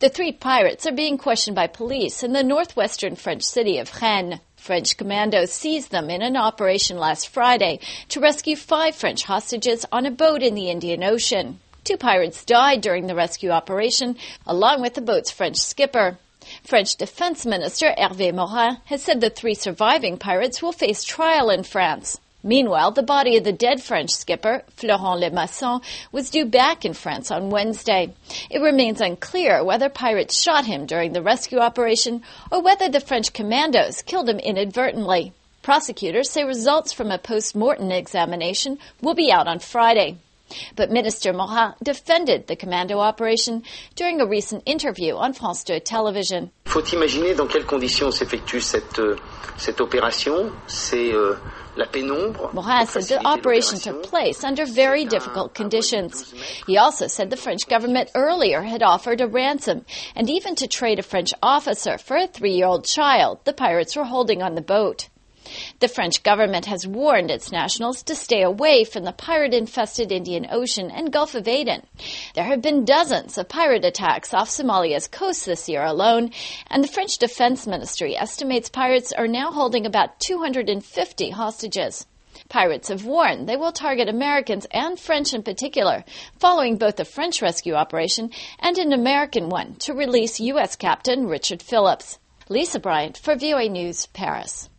The 3 pirates are being questioned by police in the northwestern French city of Rennes. French commandos seized them in an operation last Friday to rescue 5 French hostages on a boat in the Indian Ocean. 2 pirates died during the rescue operation, along with the boat's French skipper. French Defense Minister Hervé Morin has said the 3 surviving pirates will face trial in France. Meanwhile, the body of the dead French skipper, Florent Lemasson, was due back in France on Wednesday. It remains unclear whether pirates shot him during the rescue operation or whether the French commandos killed him inadvertently. Prosecutors say results from a post-mortem examination will be out on Friday. But Minister Morin defended the commando operation during a recent interview on France 2 television. Faut imaginer dans quelles conditions s'effectue cette opération. C'est la pénombre. Morin said the operation took place under very difficult conditions. He also said the French government earlier had offered a ransom and even to trade a French officer for a 3-year-old child the pirates were holding on the boat. The French government has warned its nationals to stay away from the pirate-infested Indian Ocean and Gulf of Aden. There have been dozens of pirate attacks off Somalia's coast this year alone, and the French Defense Ministry estimates pirates are now holding about 250 hostages. Pirates have warned they will target Americans and French in particular, following both a French rescue operation and an American one to release U.S. Captain Richard Phillips. Lisa Bryant for VOA News, Paris.